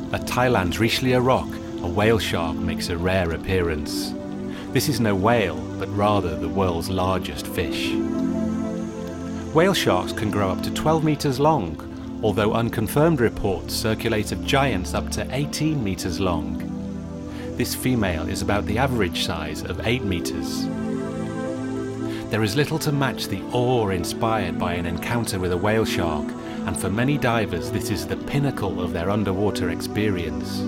At Thailand's Richelieu Rock, a whale shark makes a rare appearance. This is no whale, but rather the world's largest fish. Whale sharks can grow up to 12 meters long, although unconfirmed reports circulate of giants up to 18 meters long. This female is about the average size of 8 meters. There is little to match the awe inspired by an encounter with a whale shark, and for many divers this is the pinnacle of their underwater experience.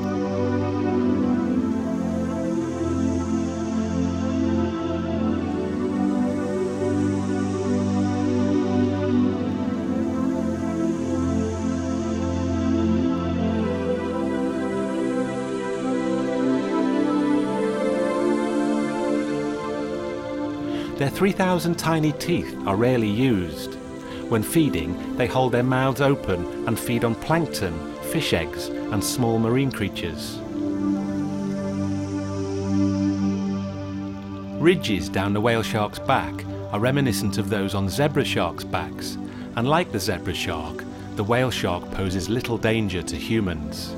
Their 3,000 tiny teeth are rarely used. When feeding, they hold their mouths open and feed on plankton, fish eggs, and small marine creatures. Ridges down the whale shark's back are reminiscent of those on zebra sharks' backs, and like the zebra shark, the whale shark poses little danger to humans.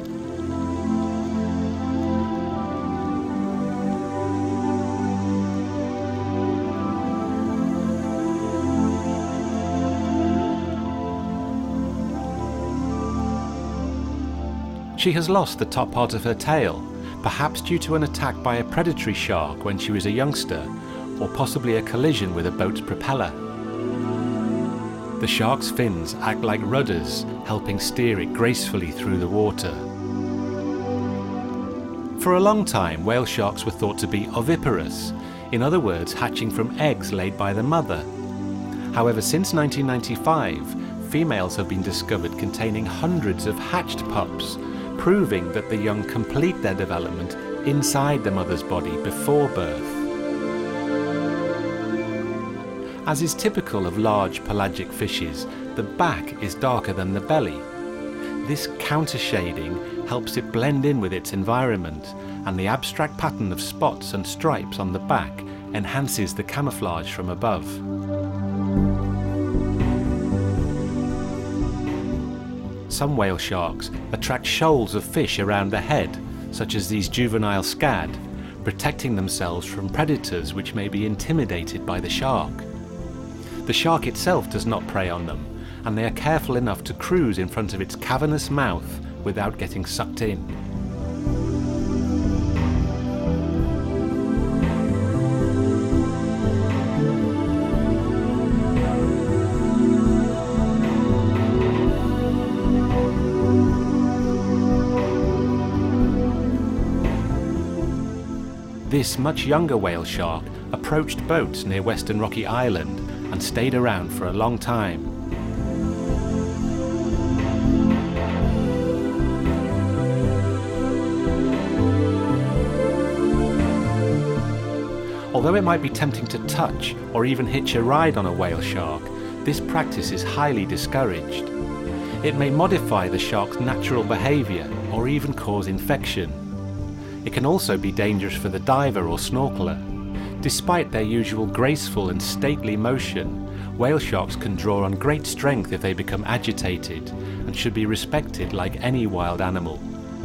She has lost the top part of her tail, perhaps due to an attack by a predatory shark when she was a youngster, or possibly a collision with a boat's propeller. The shark's fins act like rudders, helping steer it gracefully through the water. For a long time, whale sharks were thought to be oviparous, in other words, hatching from eggs laid by the mother. However, since 1995, females have been discovered containing hundreds of hatched pups, proving that the young complete their development inside the mother's body before birth. As is typical of large pelagic fishes, the back is darker than the belly. This countershading helps it blend in with its environment, and the abstract pattern of spots and stripes on the back enhances the camouflage from above. Some whale sharks attract shoals of fish around the head, such as these juvenile scad, protecting themselves from predators which may be intimidated by the shark. The shark itself does not prey on them, and they are careful enough to cruise in front of its cavernous mouth without getting sucked in. This much younger whale shark approached boats near Western Rocky Island and stayed around for a long time. Although it might be tempting to touch or even hitch a ride on a whale shark, this practice is highly discouraged. It may modify the shark's natural behavior or even cause infection. It can also be dangerous for the diver or snorkeler. Despite their usual graceful and stately motion, whale sharks can draw on great strength if they become agitated and should be respected like any wild animal.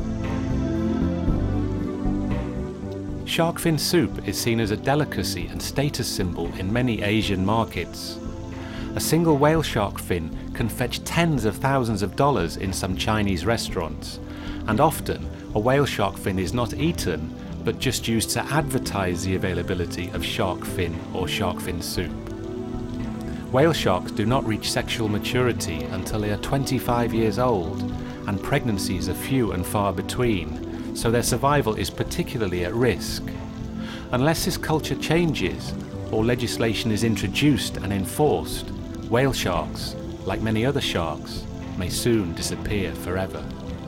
Shark fin soup is seen as a delicacy and status symbol in many Asian markets. A single whale shark fin can fetch tens of thousands of dollars in some Chinese restaurants, and often a whale shark fin is not eaten, but just used to advertise the availability of shark fin or shark fin soup. Whale sharks do not reach sexual maturity until they are 25 years old, and pregnancies are few and far between, so their survival is particularly at risk. Unless this culture changes, or legislation is introduced and enforced, whale sharks, like many other sharks, may soon disappear forever.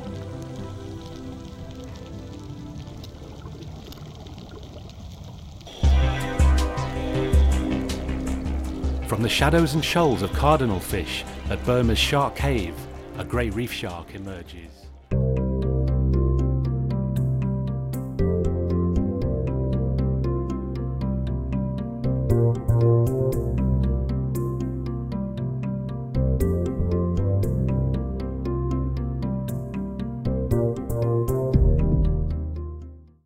From the shadows and shoals of cardinal fish at Burma's Shark Cave, a grey reef shark emerges.